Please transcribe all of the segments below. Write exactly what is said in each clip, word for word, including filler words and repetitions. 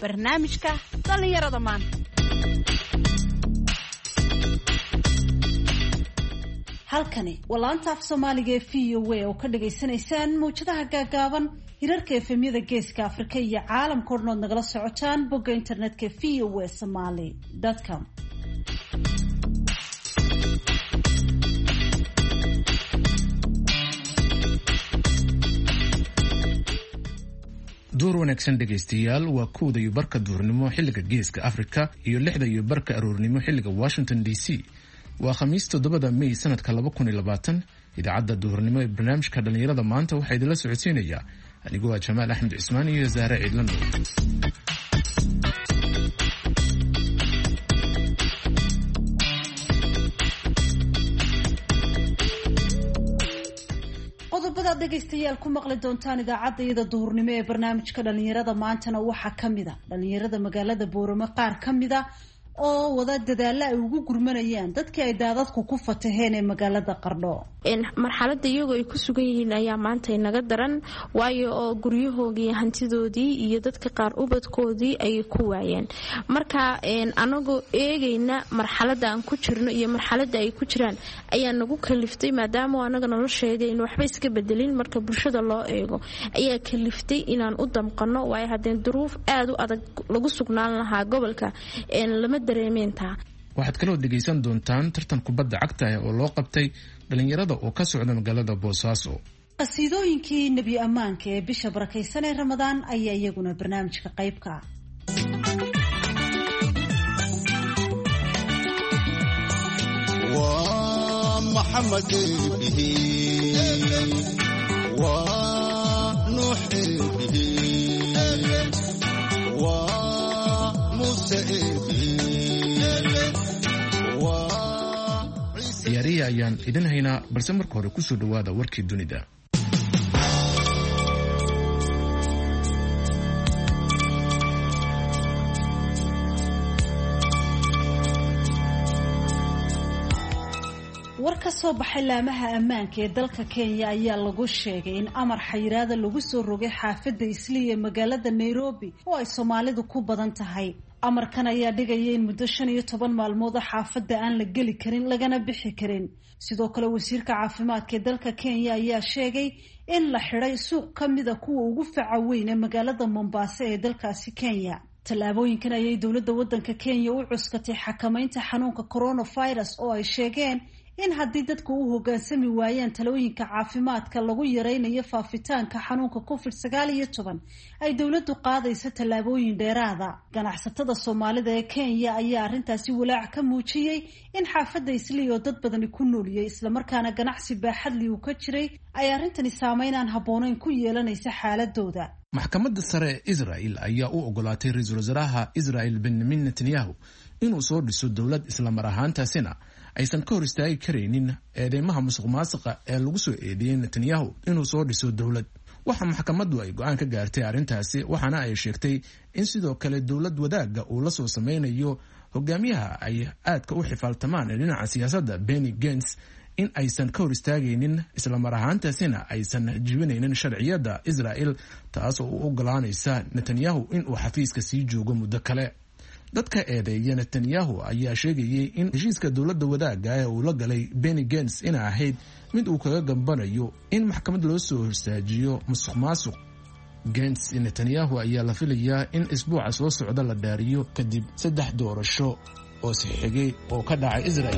barnaamijka dhalinyarada maanta. halkani walaanta af Soomaaliga ee V O A oo ka dhageysanaysaan muujadaha gaagaaban hirarka efemyada geeska Afrika iyo caalamka oo dhan nagala socotaan bogga internetka v o a somali dot com. door wanaagsan dhegaystayaal waa kowda iyo barka duurnimo xilliga geeska Afrika iyo lixda iyo barka aroornimo xilliga Washington D C. waa khamiis toddobada May sanadka laba kun iyo labaatan. idaacadda duurnimo ee barnaamijka dhalinyarada maanta waxaa idinla socodsiinaya anigoo ah Jamaal Axmed Cismaan iyo Zahra Ciidlan. qodobada dhegaystayaal ku maqli doontaan idaacadda iyada duurnimo ee barnaamijka dhalinyarada maantana waxaa kamid ah dhalinyarada magaalada Boorama qaar kamid ah oo wada dadaalla ay ugu gurmanayaan dadkii ay daadadku ku fataheen ee magaalada Qardho. in marxaladda iyagu ay ku sugan yihiin ayaa maanta inaga daran waayo oo guryahoodii hantidoodii iyo dadka qaar ubadkoodii ay ku waayeen. marka een anagu eegayna marxaladda aan ku jirno iyo marxaladda ay ku jiraan ayaa nagu kaliftay maadaama anaga nolosheeda in waxba iska bedelin marka bulshada loo eego ayaa kaliftay inaan u damqano waayo hadeen duruuf aad u adag lagu sugnaan lahaa gobolka een lama waxaad kaloo dhegaysan doontaan tartan kubadda cagta ah oo loo qabtay dhalinyarada oo ka socda magaalada Boosaaso. qasiidooyinkii nebi ammaanka ee bisha barakaysan ee Ramadaan ayaa iyaguna barnaamijka qayb ka ah. waa Maxamed bihi waa Nuux bihi waa Muuse ciyaariya ayaan idin haynaa balse marka hore kusoo dhawaada warkii dunida. war ka soo baxay laamaha ammaanka ee dalka Kenya ayaa lagu sheegay in amar xayiraada lagu soo rogay xaafadda Islii ee magaalada Nairobi oo ay Soomaalidu ku badan tahay. amarkan ayaa dhigaya in muddo shan iyo toban maalmood xaafadda aan la geli karin lagana bixi karin. sidoo kale wasiirka caafimaadka ee dalka Kenya ayaa sheegay in la xiray suuq kamid ah kuwa ugu faca weyn ee magaalada Mombasa ee dalkaasi Kenya. tallaabooyinkan ayay dowladda waddanka Kenya u cuskatay xakamaynta xanuunka coronavirus oo ay sheegeen in haddii dadku u hoggaansami waayaan talooyinka caafimaadka lagu yareynayo faafitaanka xanuunka covid sagaal iyo toban ay dowladdu qaadayso tallaabooyin dheeraada. ganacsatada Soomaalida ee Kenya ayaa arrintaasi walaac ka muujiyay in xaafadda Islii oo dad badani ku nooliyay isla markaana ganacsi baaxadli uu ka jiray ay arrintani saameyn aan habboonayn ku yeelanaysa xaaladooda. maxkamadda sare ee Israel ayaa u ogolaatay ra'iisul wasaaraha Israel Benjamin Netanyahu inuu soo dhiso dowlad isla mar ahaantaasina aysan ka hor istaagi karaynin eedeymaha musuqmaasuqa ee lagu soo eedeeyay Netanyahu inuu soo dhiso dowlad. waxa maxkamaddu ay go'aan ka gaartay arrintaasi waxaana ay sheegtay in sidoo kale dowlad wadaaga uu la soo sameynayo hogaamiyaha ay aadka u xifaaltamaan ee dhinaca siyaasadda Benny Gantz in aysan ka hor istaagaynin isla mar ahaantaasina aysan jibinaynin sharciyada Israel taas oo u ogolaanaysa Netanyahu in uu xafiiska sii joogo muddo kale. dadka eedeeya Netanyahu ayaa sheegayay in heshiiska dowladda wadaaga ee uu la galay Benny Gantz in ahayd mid uu kaga gambanayo in maxkamad loo soo horstaajiyo musuqmaasuq. Gantz iyo Netanyahu ayaa la filayaa in isbuuca soo socda la dhaariyo kadib saddex doorasho oo si xigay oo ka dhacay Israel.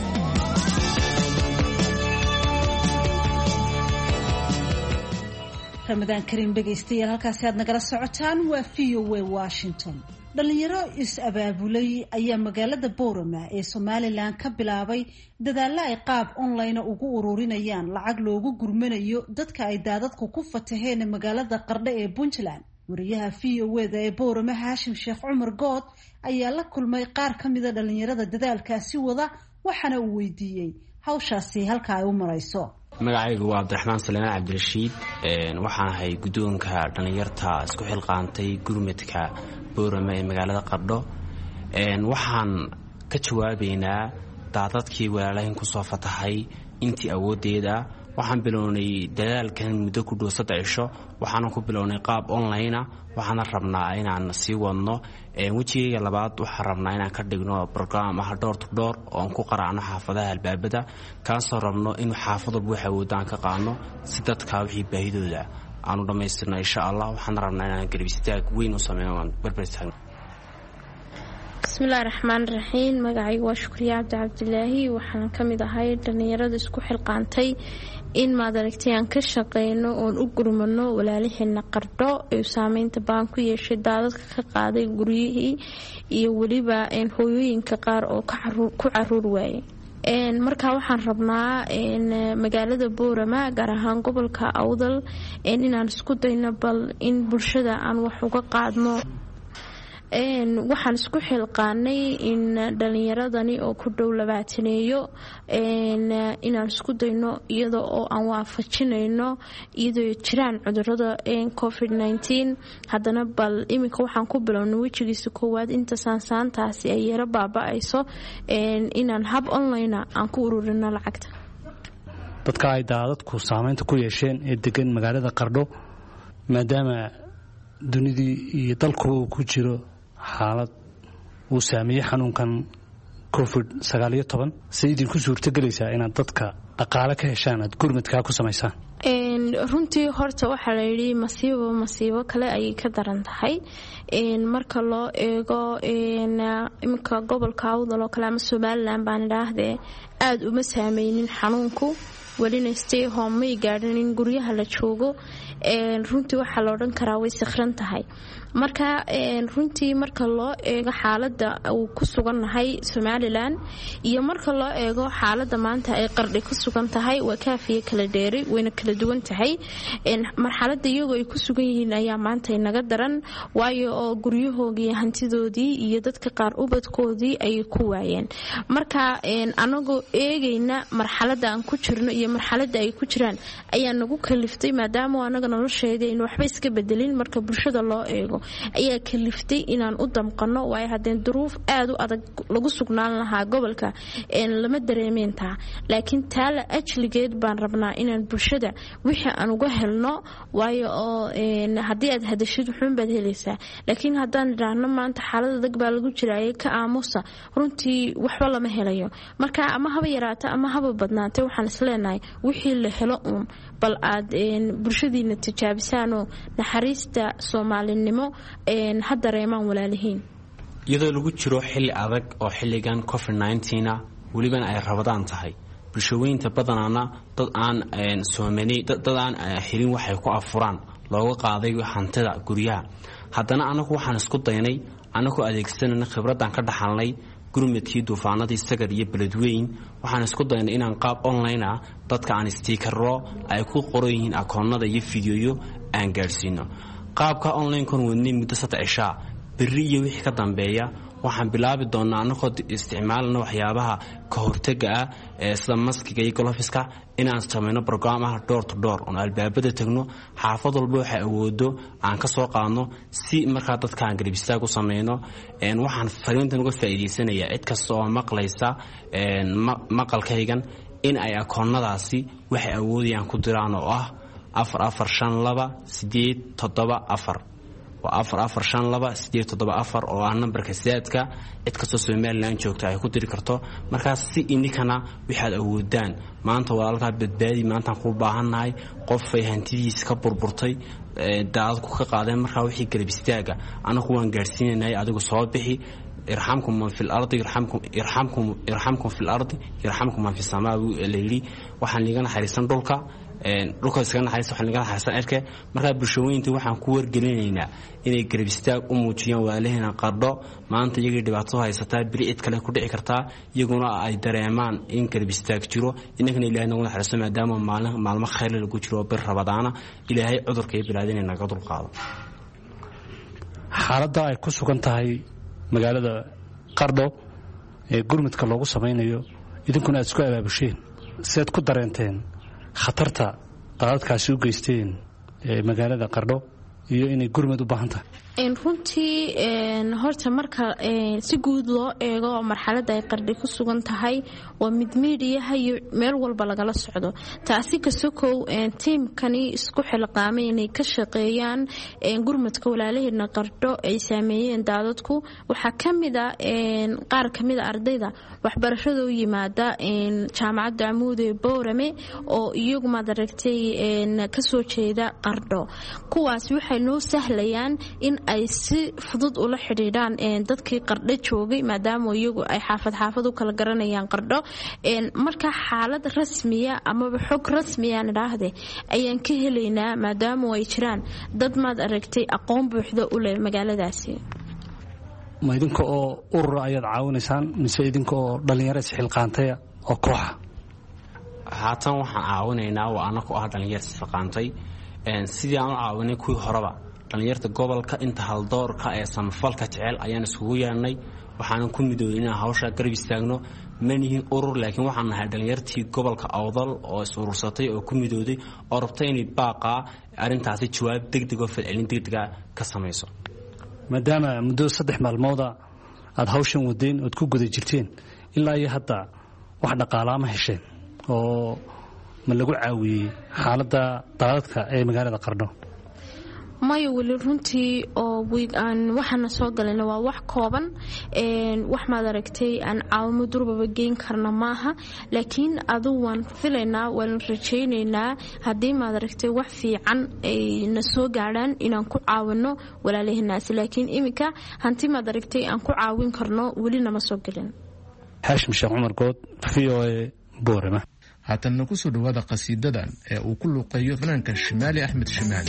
Ramadaan Kariim dhegaystayaal halkaasi aad nagala socotaan waa V O A Washington. dhalinyaro is-abaabulay ayaa magaalada Boorama ee Somaliland ka bilaabay dadaalla ay qaab online ugu ururinayaan lacag loogu gurmanayo dadka ay daadadku ku fataheen magaalada Qardho ee Puntland. wariyaha V O A da ee Boorama Haashim Sheekh Cumar Good ayaa la kulmay qaar ka mid ah dhalinyarada dadaalkaasi wada waxaana uu weydiiyey hawshaasi halka ay u marayso. magacaygu waa Cabdiraxmaan Salmaan Cabdirashiid een waxaan ahay gudoonka dhalinyarta isku xilqaantay gurmadka Boorama ee magaalada Qardho. een waxaan ka jawaabeynaa daadadkii walaalayn ku soo fatahay intii awoodeeda waxaan bilownay dadaalkan muddo ku dhow saddex cisho waxaan ku bilownay qaab online ah waxaan rabnaa inaan sii wadno wajigayga labaad waxaan rabnaa inaan ka dhigno program ah door to door oo ku qaraacno xaafadaha albaabada kaasoo rabno in xaafad walba waxa wadaan ka qaadno si dadka wixii baahidooda aanu dhamaystirno insha Allah waxaan rabnaa inaan garab istaag weyn u sameeyo barbartaan bismillaahir rahmaanir rahiim magacaygu waa Shukriya Cabdi Cabdilaahi waxaan kamid ahay dhalinyarada isku xilqaantay in maad aragtayaan ka shaqeyno oo u gurmano walaalihiina Qardho ee saameynta baan ku yeeshay daadadka ka qaaday guryihii iyo waliba in hooyooyinka qaar oo ka ku caruur waayay een marka waxaan rabnaa in magaalada Boorama gaar ahaan gobolka Awdal inaan isku dayno bal in bulshada aan wax uga qaadno een waxaan isku xilqaanay in dhalinyaradani oo ku dhow labaataneeyo een inaan isku dayno iyada oo aan waafajinayno iyadoo jiraan cudurrada een covid nineteen haddana bal iminka waxaan ku bilownay wajigiisa koowaad inta saansaantaasi ay yara baaba'ayso een inaan hab online aan ku ururino lacagta dadka ay daadadku saameynta ku yeesheen ee degan magaalada Qardho maadaama dunidii iyo dalku ku jiro xaalad uu saameeyay xanuunkan covid sagaal iyo toban sidii ku suurtagelaysaa inaad dadka dhaqaale ka heshaan aad gurmadka ku samaysaan een runtii horta waxa la yiri masiibo masiibo kale ay ka daran tahay een marka loo eego een imka gobolka Awdal oo kale ama Soomaaliland baan idhaahdee aad uma saameynin xanuunku walina stay home may gaadhin in guryaha la joogo een runtii waxa la oran karaa way sakhran tahay marka een runtii marka loo eego xaaladda uu ku sugannahay Soomaaliland iyo marka loo eego xaaladda maanta ay Qardho ku sugan tahay waa kaafiye kala dheeri wayna kala duwan tahay een marxaladda iyagoo ay ku sugan yihiin ayaa maanta inaga daran waayo oo guryahoogii hantidoodii iyo dadka qaar ubadkoodii ay ku waayeen marka een anagu eegayna marxaladda aan ku jirno iyo marxaladda ay ku jiraan ayaa nagu kaliftay maadaama anaga nolosheeda in waxba iska bedelin marka bulshada loo eego ayaa kaliftay inaan u damqano way hadeen duruuf aad u adag lagu sugnaan lahaa gobolka een lama dareemeenta laakiin taala ajligeed baan rabnaa inaan bulshada wixii aan uga helno waayo oo een hadii aad hadashid wuxuu baad helaysaa laakiin hadaan raahno maanta xaalad adag baa lagu jiray ka aamusa runtii waxba lama helayo marka ama haba yaraata ama haba badnaatay waxaan isleenahay wixii la helo uun bal aad een bulshadiina tijaabisaan oo naxariista Soomaalinimo een hadda reemaan walaalihiin iyadoo lagu jiro xilli adag oo xilligan covid nineteen ah waliba ay rabadaan tahay bulshooyinka badanaana dad aan een Soomaali dad aan helin waxay ku afuraan looga qaaday hantida guryaha haddana anagu waxaan isku daynay anagu adeegsanayna khibradan ka dhaxalnay gurmadkii duufaanadii sagar iyo beledweyn waxaan isku daynay inaan qaab online ah dadka aan stickero ay ku qoran yihiin akoonnada iyo fiidiyoyo aan gaarsiino qaabka online kan wadnay muddo saddex cisho bari iyo wixii ka dambeeya waxaan bilaabi doonaa anagoo isticmaalna waxyaabaha ka hortaga ah ee sida maskiga iyo gloveska inaan sameeyno barnaamij door to door oo albaabada tagno xaafad walba waxa awoodo aan ka soo qaadno si markaa dadka aan garab istaag u sameeyno een waxaan fariintan uga faa'iideysanayaa cid kasta oo maqlaysa een maqalkaygan in ay akoonnadaasi waxa awoodayaan ku diraan oo ah afar afar shan laba sideed toddoba afar afar afar shan laba sideed toddoba afar oo ah nambarka saadka cid kasta Soomaaliland joogta ay ku diri karto markaas si inikana waxaad awoodaan maanta walaalka badbaadi maanta ku baahanahay qof ay hantidiisa ka burburtay daad ku ka qaadeen markaa wixii garab istaaga anagu waan gaarsiinay adigu soo bixi irhamkum man fil ardi irhamkum irhamkum irhamkum fil ardi irhamkum man fis samaa leeyri waxaan ligana xariisan dhulka een dhulka iska naxariis waxaan ligana xariisan erke marka bulshooyinta waxaan ku wargelinaynaa inay garab istaag u muujiyaan waalahina Qardho maanta iyaga dhibaato haysata biri cid kale ku dhici kartaa iyaguna ay dareemaan in garab istaag jiro inagana Ilaahay nagu naxariiso maadaama maalin maalmo khayr lagu jiro bir rabadaana Ilaahay cudurka ay bilaadeen naga dul qaado xaaladda ay ku sugan tahay magaalada Qardho ee gurmadka loogu sameeyo idinkuna aad isku abaabusheen seed ku dareenteen khatarta daadadkaasi u geysteen ee magaalada Qardho iyo inay gurmad u baahan tahay runtii horta marka si guud loo eego marxaladda ay qardhi ku sugan tahay waa mid miidiyaha iyo meel walba lagala socdo taasi ka sokow tiimkani isku xilqaamay inay ka shaqeeyaan gurmadka walaalaheedna qardho ay saameeyeen daadadku waxaa ka mid ah qaar ka mid a ardayda waxbarashada u yimaada jaamacadda amuud ee boorame oo iyagu maad aragtay kasoo jeeda qardho kuwaas waxay noo sahlayaan in ay si fudud ula xidhiidhaan dadkii qardho joogay maadaama iyagu ay xaafad xaafad u kala garanayaan qardho marka xaalad rasmiya amaba xog rasmiya nidhaahde ayaan ka helaynaa maadaama ay jiraan dad maad aragtay aqoon buuxda u leh magaaladaasi ma idinka oo urur ayaad caawinaysaan mise idinka oo dhallinyaro isxilqaantaya oo kooxa haatan waxaan caawinaynaa waa annagu ah dhallinyar isxilqaantay sidii aan u caawinay kuwii horeba dhallinyarta gobolka inta haldoorka ee samafalka jecel ayaan iskugu yeedhnay waxaanan ku midoobay inaan hawsha garab istaagno manihin urur laakiin waxaan nahay dhallinyartii gobolka awdal oo is urursatay oo ku midooday oo rabtay inay baaqaa arrintaasi jawaab degdeg oo falcelin degdega ka samayso maadaama muddo saddex maalmooda aad hawshan wadeen ood ku guda jirteen ilaa iyo hadda wax dhaqaalaama hesheen oo ma lagu caawiyey xaaladda daadadka ee magaalada qardho maya weli runtii oo aan waxaana soo galayna waa wax kooban wax maad aragtay aan caawimo durbaba geyn karna maaha laakiin aduu waan filaynaa waan rajaynaynaa haddii maad aragtay wax fiican ayna soo gaadhaan inaan ku caawino walaalaheenaasi laakiin iminka hanti maad aragtay aan ku caawin karno weli nama soo gelin xaashim sheekh cumar good v o a boorama haatanna ku soo dhawaada qasiidadan ee uu ku luuqeeyo fanaanka shimaali axmed shimaali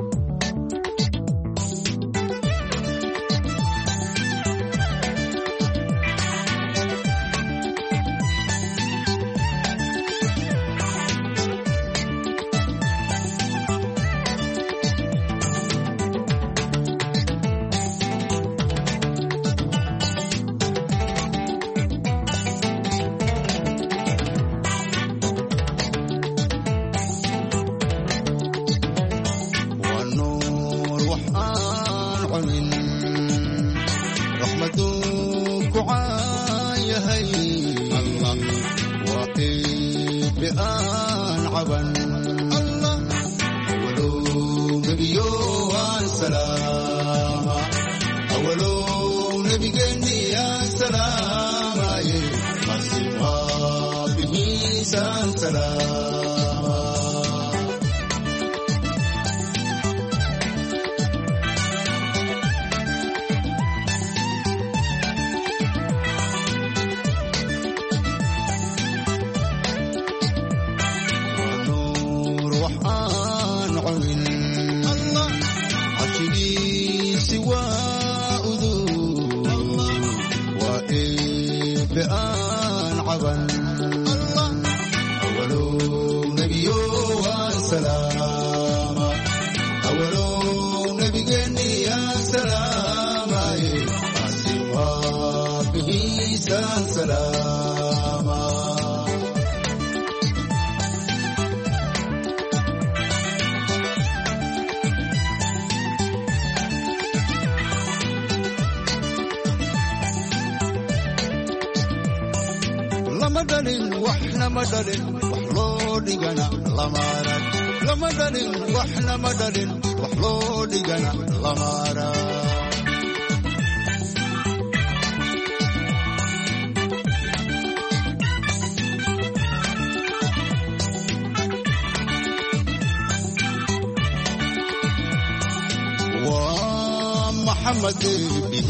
محمد به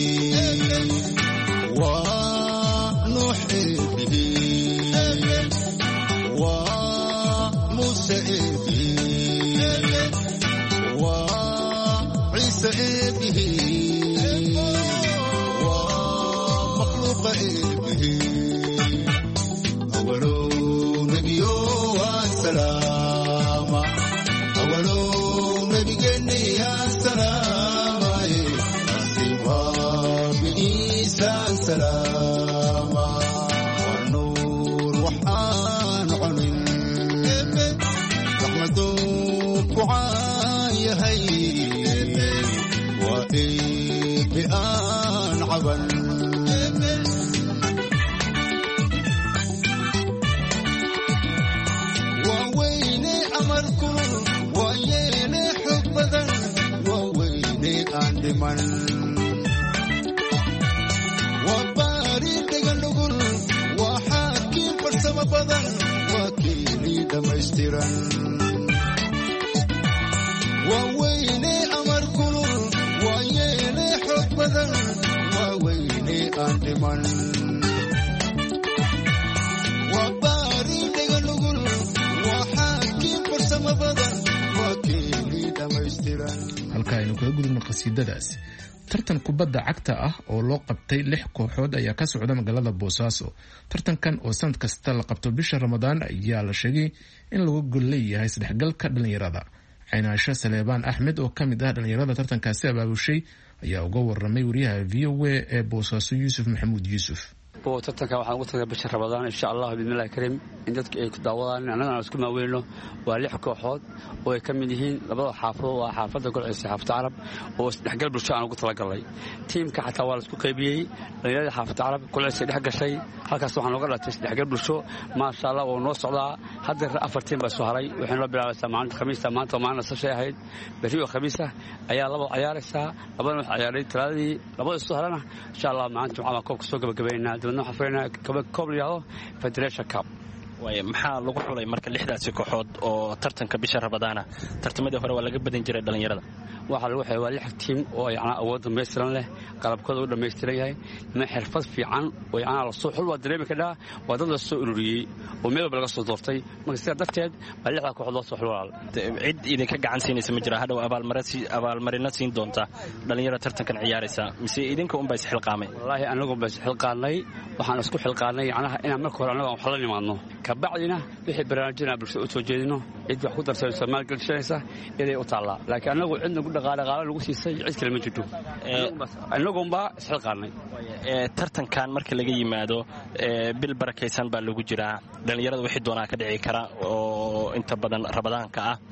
ونوح به وموسى به وعيسى به ومخلوق به أول نبي والسلام أول نبي يا سلام سلام ونور amar kulul waa yeele xoog badan waa weyne aan dhiman waa baari dhaga nugul waa xaakiin farsamo badan waa keenii dhammaystiran waa weyne amar kulul waa yeele xoog badan waa weyne aan dhiman waa baari dhaga nugul waa xaakiin farsamo badan waa keenii dhammaystiran. halka aynu kaga gudubno qasiidadaas. tartan kubadda cagta ah oo loo qabtay lix kooxood ayaa ka socda magaalada boosaaso. tartankan oo sanad kasta la qabto bisha ramadaan ayaa la sheegay in lagu gol leeyahay isdhexgalka dhalinyarada. caynaasho saleebaan axmed oo ka mid ah dhalinyarada tartankaasi abaabushay ayaa uga waramay wariyaha v o a ee boosaaso yuusuf maxamuud yuusuf. tartanka waxaan ugu tagay bisha ramadaan insha allah bismillahi kariim in dadka ay ku daawadaan annagana aan isku maaweyno waa lix kooxood oo ay ka mid yihiin labada xaafadood waa xaafadda golceysa xaafadda carab oo isdhexgal bulsho aan ugu talagalnay tiimka xataa waa la isku qaybiyey dhalinyarada xaafadda carab golceysa dhex gashay halkaas waxaan uga dhatay isdhexgal bulsho maasha allah oo noo socdaa hadda afar tiim baa soo haray waxay noo bilaabaysaa maalinta khamiista maanta oo maalin sashay ahayd berri oo khamiisa ayaa laba ciyaaraysaa labada wax ciyaaray talaadii labada soo harana insha allah maalinta waxaan koobka soo gabagabeynaa maxaa lagu xulay marka lixdaasi kooxood oo tartanka bisha ramadaana tartamadii hore waa laga badan jiray dhalinyarada waxaa lagu xulay waa lix tiim oo yacnaa awood dhamaystiran leh qalabkooda u dhammaystiran yahay ma xirfad fiican oo yacnaa lasoo xul waa dareemi kadhaa waa dad la soo ururiyey oo meel walba laga soo doortay marka sidaa darteed baa lixdaa kooxood loo soo xul walaal cid idinka gacan siinaysa ma jira hadhow abaalmarino siin doonta dhalinyarada tartankan ciyaaraysa mise idinka unbaa isxilqaamay wallaahi anagu unbaa isxilqaanay waxaan isku xilqaanay yacnaha inaan marka hore annaga wax la nimaadno kabacdina wixii barnaamijyada bulshada u soo jeedino cid wax ku darsanaysa maalgelishanaysa inay u taallaa laakiin annagu cidna ku dhaqaadhaqaala lagu siisay cid kale ma jirto annagunbaa isxilqaanay tartankan marka laga yimaado bil barakaysan baa lagu jiraa dhalinyarada wixii doonaa ka dhici kara oo inta badan ramadaanka ah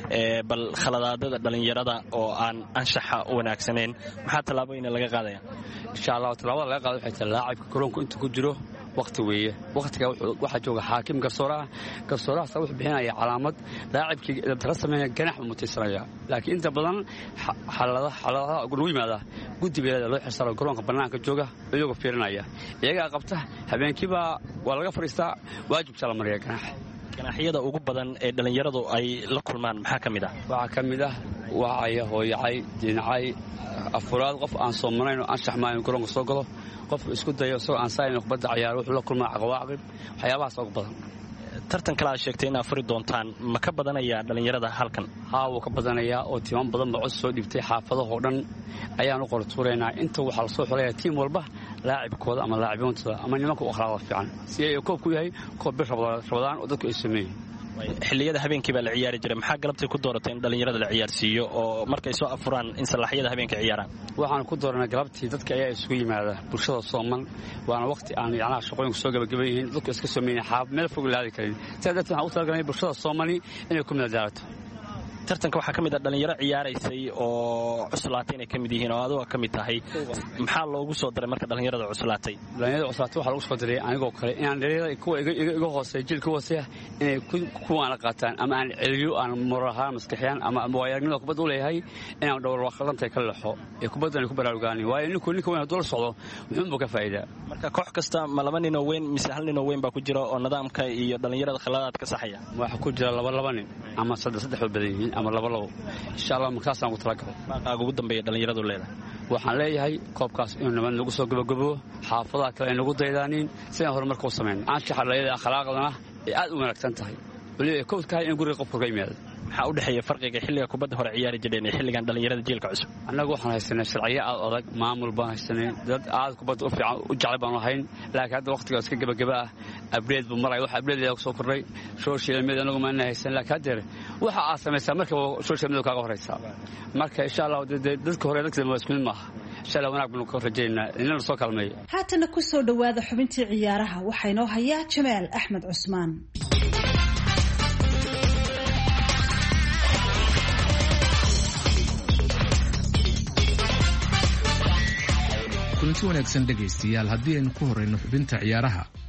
bal khaladaadada dhalinyarada oo aan anshaxa u wanaagsanayn maxaa tallaabooyina laga qaadaya insha allah tallaabada laga qaado waxay tahay laacibka garoonku inta ku jiro waqti weeye waqtiga waxaa jooga xaakim garsooraha garsoorahaas wuxuu bixinaya calaamad laacibkii dabtara sameeya ganax buu mutaysanaya laakiin inta badan xaladaha xaladaha lagu yimaada guddi beelada loo xisaaro garoonka bannaanka jooga iyagoo fiirinaya iyagaa qabta habeenkiiba waa laga fadhiistaa waajibka la mariya ganax ganaxyada ugu badan ee dhalinyaradu ay la kulmaan maxaa ka mid ah waxaa ka mid ah wacaya hooyacay dinacay afuraad qof aan soo marayn oo anshax maayo garoonka soo galo qof isku dayo isagoo aan saayn kubadda ciyaaro wuxuu la kulmaa caqawaaqib waxyaabahaas ugu badan tartan kale aad sheegtay inaad furi doontaan ma ka badanayaa dhalinyarada halkan haa wuu ka badanayaa oo tiiman badan baa cod soo dhiibtay xaafadahoo dhan ayaan u qortuuraynaa inta waxaa lasoo xulayaa tiim walba laacibkooda ama laaciboontooda ama nimanka u akhlaaqda fiican si ay koob ku yahay koob bir rabadaan oo dadku ay sameeyeen xilliyada habeenkii baa la ciyaari jiray maxaa galabtay ku dooratay in dhalinyarada la ciyaarsiiyo oo markay soo afuraan in salaaxyada habeenka ciyaaraan waxaan ku dooranay galabtii dadka ayaa isugu yimaada bulshada sooman waana waqti aan yacnaha shaqooyinku soo gabagaban yihiin dadku iska soomeeyeen xaab meel fog laadi karin sidaa darteed waxaan u talagalnay bulshada soomani inay ku midadaalato tartanka waxaa ka mid ah dhalinyaro ciyaaraysay oo cuslaatay inay ka mid yihiin oo aduga ka mid tahay maxaa loogu soo daray marka dhalinyarada cuslaatay dhalinyarada cuslaatay waxaa lagu soo daray anigoo kale inaan dhalinyarada kuwa iga hooseeya jilka hooseeya inay kuwaana qaataan ama aan celiyo aan moral ahaan maskaxiyaan ama waayagnimada kubadda u leeyahay inaan dhowr waaqadantay ka lexo ee kubaddan ay ku baraarugaani waayo ninku ninka weyn hadduu la socdo muxuunbuu ka faa'iidaa marka koox kasta ma laba ninoo weyn mise hal ninoo weyn baa ku jira oo nidaamka iyo dhalinyarada khaladaad ka saxaya waxaa ku jira laba laba nin ama saddex saddex oo badan yihiin ama laba labo insha allah markaasaan ugu talagalay maaqaaga ugu dambeeya dhalinyaradu leedahay waxaan leeyahay koobkaas inuu nabad nagu soo gabagabo xaafadaha kale ay nagu daydaanin sidaan horumarka u samayn anshaxa dhalinyarada akhlaaqdana ay aad u wanaagsan tahay weliba ay kowd ka hay in guriga qofka ka yimaado maxaa u dhexeeya farqiga xilliga kubadda hore ciyaari jireen iyo xilligan dhalinyarada jiilka cusub annagu waxaan haysanay sharciyo aad adag maamul baan haysanay dad aad kubadda u fiican u jecel baanu ahayn laakiin hadda waqtigaas ka gabagaba ah abreed buu maraya wax abreed ayaa ku soo kordhay social media anagu maana haysan laakiin haddeer waxa aad samaysaa marka social media kaaga horeysa marka insha allah dadka hore dadka waa isku mid maaha insha allah wanaag baan ku rajaynaa inaan soo kalmeeyo haatana ku soo dhawaada xubintii ciyaaraha waxaa inoo hayaa Jamaal Axmed Cusmaan. kulanti wanaagsan dhegaystayaal haddii aynu ku horeyno xubinta ciyaaraha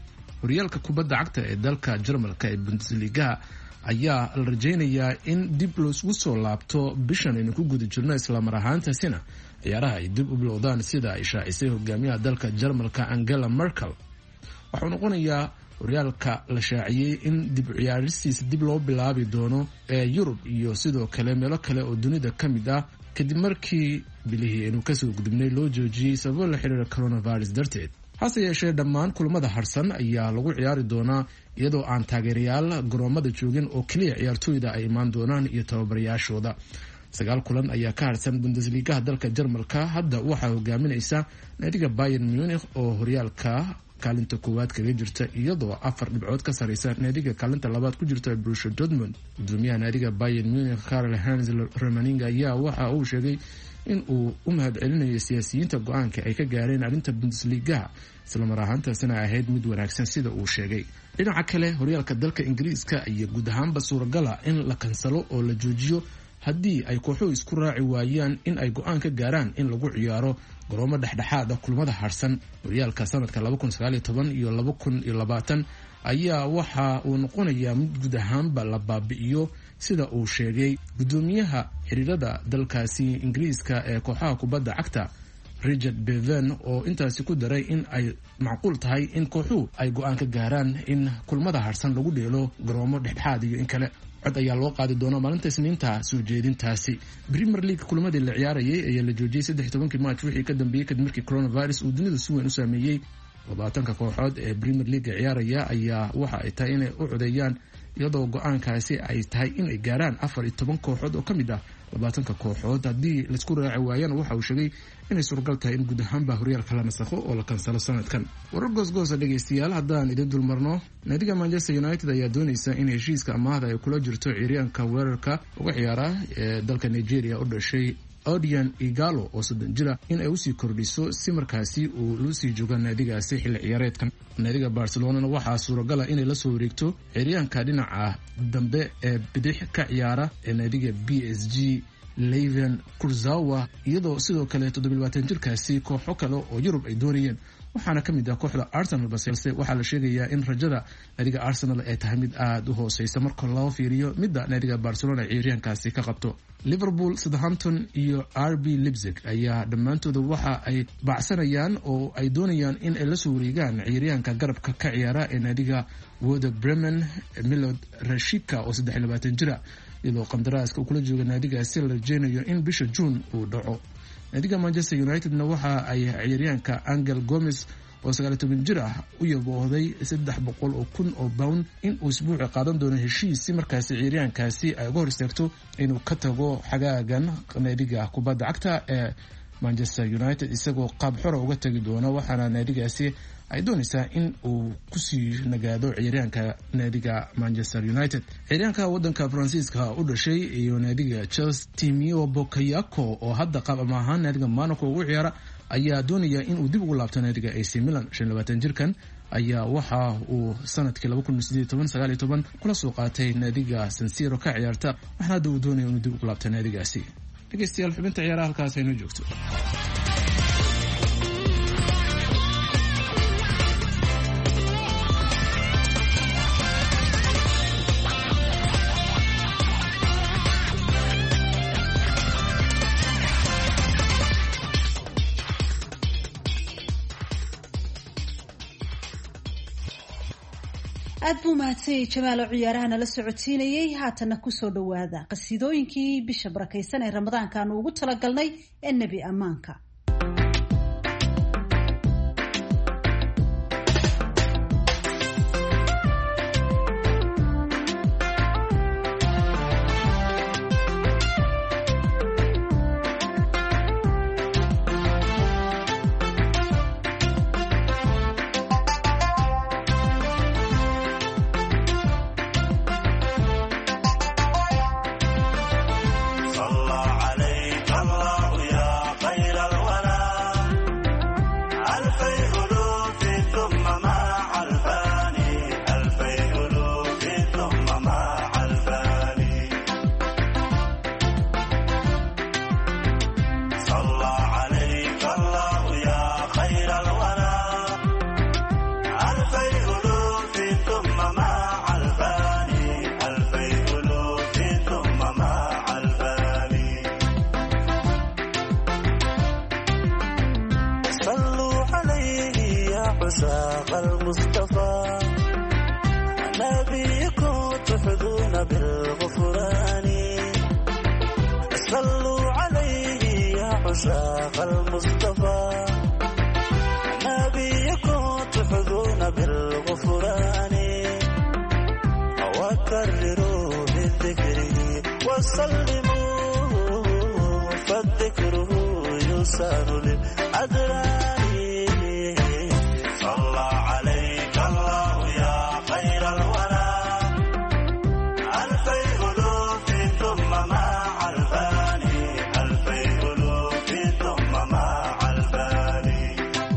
horyaalka kubadda cagta ee dalka Jarmalka ee Bundesliga ayaa la rajaynayaa in dib loogu soo laabto bishan aynu ku guda jirno isla mar ahaantaasina ciyaaraha ay dib u bilowdaan sida ay shaacisay hogaamiyaha dalka Jarmalka Angela Merkel. waxuu noqonayaa horyaalka la shaaciyay in dib u ciyaaristiisa dib loo bilaabi doono ee Yurub iyo sidoo kale meelo kale oo dunida ka mid ah kadib markii bilihii inuu kasoo gudubnay loo joojiyay sababo la xiriira coronavirus darteed. hase yeeshee dhammaan kulamada harsan ayaa lagu ciyaari doonaa iyadoo aan taageerayaal garoomada joogin oo keliya ciyaartooyda ay imaan doonaan iyo tababarayaashooda. sagaal kulan ayaa ka harsan Bundesliga dalka Jarmalka. hadda waxaa hogaaminaysa naadiga Bayern Munich oo horyaalka kaalinta koowaad kaga jirta iyadoo afar dhibcood ka sareysa naadiga kaalinta labaad ku jirta Borussia Dortmund. gudoomiyaha naadiga Bayern Munich Karl-Heinz Rummenigge ayaa waxa uu sheegay in uu u mahad celinayo siyaasiyiinta go-aanka ay ka gaareen arrinta Bundesliga isla mar ahaantaasina ahayd mid wanaagsan sida uu sheegay. dhinaca kale horyaalka dalka Ingiriiska ayaa guud ahaanba suuragala in la kansalo oo la joojiyo haddii ay kooxuhu isku raaci waayaan in ay go-aan ka gaaraan in lagu ciyaaro garoomo dhexdhexaad ah kulamada harsan. horyaalka sanadka laba kun sagaal iyo toban iyo laba kun iyo labaatan ayaa waxa uu noqonayaa mid guud ahaanba la baabi'iyo sida uu sheegay gudoomiyaha xiriirada dalkaasi Ingiriiska ee kooxaha kubadda cagta Richard Bevan oo intaasi ku daray in ay macquul tahay in kooxuhu ay go-aan ka gaaraan in kulamada harsan lagu dheelo garoomo dhexdhexaad iyo in kale. cod ayaa loo qaadi doonaa maalinta Isniinta soo jeedintaasi. Premier League kulamadii la ciyaarayay ayaa la joojiyay saddex iyo tobankii March wixii ka dambeeyay kadib markii coronavirus uu dunida si weyn u saameeyay. labaatanka kooxood ee Premier League ciyaaraya ayaa waxa ay tahay inay u codeeyaan iyadoo go-aankaasi ay tahay in ay gaaraan afar iyo toban kooxood oo ka mid ah labaatanka kooxood. haddii la isku raaci waayaan waxa uu sheegay inay suuragal tahay in guud ahaanba horyaalka la nasakho oo la kansalo sanadkan. warar goosgoosa dhegeystayaal haddaan idin dulmarno naadiga Manchester United ayaa doonaysa in heshiiska amaahda ay kula jirto ciyaaryahanka weerarka uga ciyaara ee dalka Nigeria u dhashay Odion Igalo oo soddon jira in ay usii kordhiso si markaasi uu lu sii joogo naadigaasi xilli ciyaareedkan. naadiga Barcelona waxaa suuragala inay la soo wareegto ciyaaryahanka dhinaca dambe ee bidix ka ciyaara ee naadiga B S G Levan Kurzawa iyadoo sidoo kale toddoba iyo labaatan jirkaasi kooxo kale oo Yurub ay doonayeen waxaana ka mid ah kooxda Arsenal balse waxaa la sheegayaa in rajada naadiga Arsenal ay tahay mid aad u hooseysa marka loo fiiriyo midda naadiga Barcelona ciyaaryahankaasi ka qabto. Liverpool, Southampton iyo R B Leipzig ayaa dhammaantooda waxa ay baacsanayaan oo ay doonayaan in ay la soo wareegaan ciyaaryahanka garabka ka ciyaara ee naadiga Werder Bremen Milot Rashica oo saddex iyo labaatan jira iyadoo qandaraaska kula jooga naadigaasi la rajeynayo in bisha June uu dhaco. naadiga Manchester United-na waxa ay ciyaaryahanka Angel Gomez oo sagaal iyo toban jir ah u yaboohday saddex boqol oo kun oo pound in uu isbuuci qaadan doono heshiis si markaasi ciyaaryahankaasi ay uga hor istaagto inuu ka tago xagaagan naadiga kubadda cagta ee Manchester United isagoo qaab xor uga tagi doona. waxaana naadigaasi ay doonaysaa in uu kusii nagaado ciyaaryahanka naadiga Manchester United. ciyaaryahanka wadanka Faransiiska u dhashay iyo naadiga Chelsea Timio Bakayoko oo hadda qaab ama ahaan naadiga Monaco ugu ciyaara ayaa doonaya in uu dib ugu laabto naadiga A C Milan. shan iyo labaatan jirkan ayaa waxa uu sanadkii laba kun siddeed iyo toban sagaal iyo toban kula soo qaatay naadiga San Siro ka ciyaarta waxaana hadda uu doonaya inuu dib ugu laabto naadigaasi. dhegeystayaal xubinta ciyaaraha halkaas aynu joogto. aad buu mahadsanyay Jamaal oo ciyaaraha nala socodsiinayay. haatana kusoo dhawaada qasiidooyinkii bisha barakaysan ee Ramadaanka aanu ugu talagalnay ee Nabi Ammaanka. صلى عليك الله يا خير الورى عشاق المصطفى نبيكم تحظون بالغفران صلوا عليه يا عشاق المصطفى نبيكم تحظون بالغفران وكرروا بذكره وسلموا فالذكره يسار للأدران صلى عليك الله يا خير الورى ألفي ألوف ثم مع الفاني ألفي ألوف ثم مع الفاني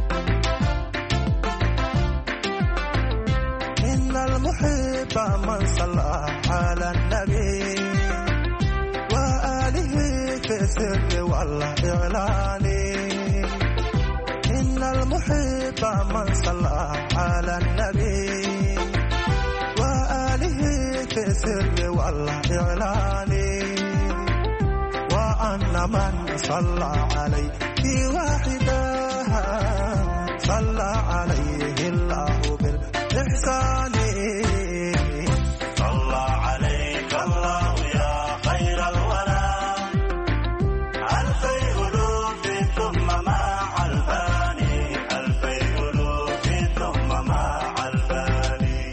إن المحب من صلى على النبي وآله في السر والإعلان إن المحب من صلى على النبي وآله في السر والإعلان وأن من صلى عليه واحدا صلى عليه الله بالإحسان صلى عليك الله يا خير الورى ألفي ألوف ثم مع الفاني ألفي ألوف ثم مع الفاني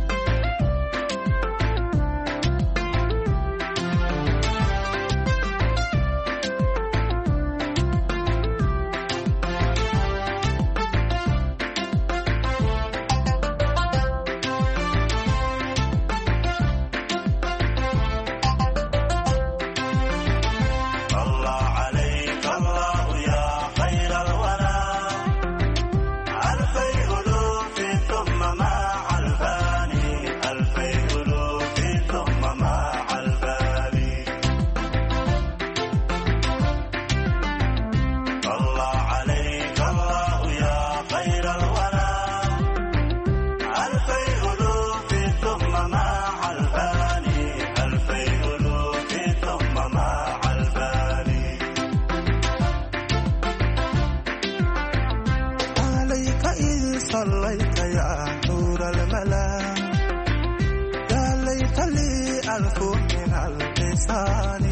صليت يا نور الملا يا ليت لي ألف من اللسان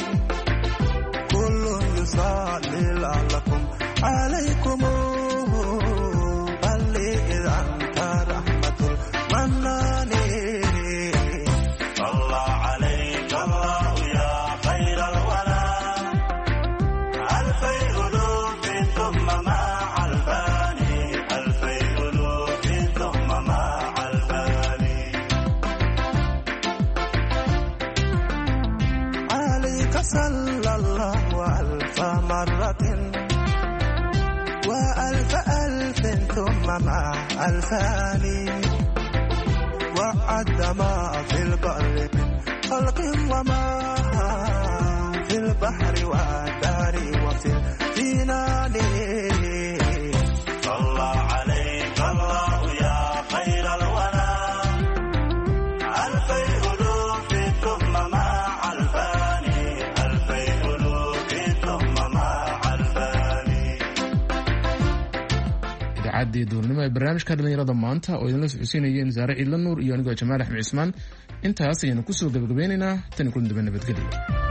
كل يصلي لعلكم عليكم بل إذا أنت رحمة المنان صلى عليك الله يا خير الورى ألفي ألوف ثم مع الفاني ألفي ألوف ثم مع الفاني عليك صلى الله ألف مرة وألف ألف ثم مع الفاني وعد ما في البر من خلق وما في البحر والدار وفي الجنان صلى عليك الله يا خير الورى ألفي ألوف ثم مع الفاني ألفي ألوف ثم مع الفاني idaacadii duurnimo ee barnaamijka dhalinyarada maanta oo idinla socodsiinayeen Zaare Ciidla Nuur iyo anigoo Jamaal Axmed Cismaan intaas ayaynu ku soo gabagabeynaynaa tan kulan dambe nabadgelyo.